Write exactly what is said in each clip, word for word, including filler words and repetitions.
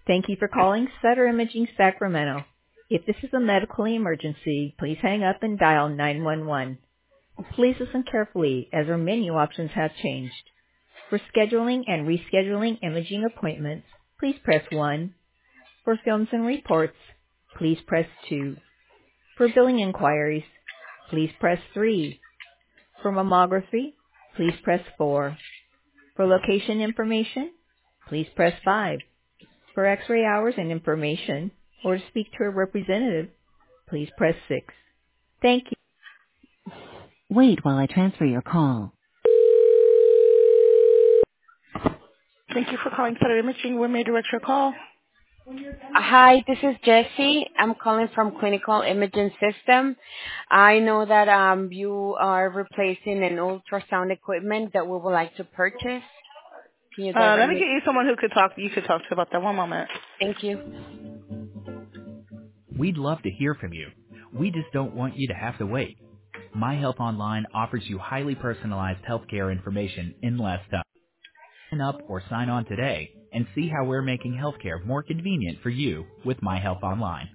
Thank you for calling Sutter Imaging Sacramento. If this is a medical emergency, please hang up and dial nine one one. Please listen carefully as our menu options have changed. For scheduling and rescheduling imaging appointments, please press one. For films and reports, please press two. For billing inquiries, please press three. For mammography, please press four. For location information, please press five. For x-ray hours and information, or to speak to a representative, please press six. Thank you. Wait while I transfer your call. Thank you for calling Sutter Imaging. We may direct your call. Hi, this is Jessie. I'm calling from Clinical Imaging System. I know that um, you are replacing an ultrasound equipment that we would like to purchase. Can you Uh, let direct me me? get you someone who could talk. You could talk to about that. One moment. Thank you. We'd love to hear from you. We just don't want you to have to wait. MyHealth Online offers you highly personalized healthcare information in less time. Sign up or sign on today and see how we're making healthcare more convenient for you with MyHealth Online.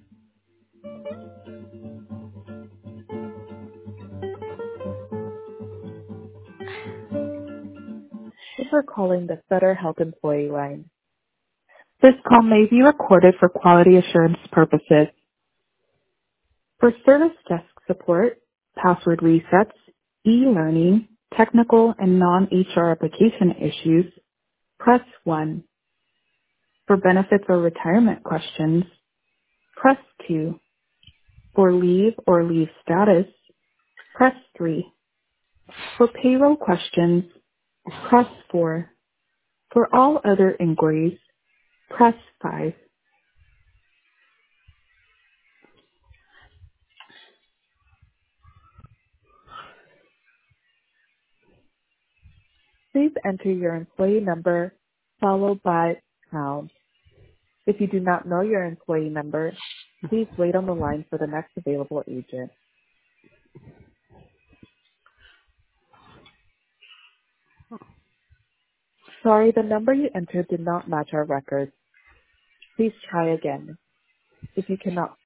Thank you for calling the Sutter Health Employee Line. This call may be recorded for quality assurance purposes. For service desk support, password resets, e-learning, technical and non-H R application issues, press one. For benefits or retirement questions, press two. For leave or leave status, press three. For payroll questions, press four. For all other inquiries, press five. Please enter your employee number followed by pound. If you do not know your employee number, please wait on the line for the next available agent. Sorry, the number you entered did not match our records. Please try again. If you cannot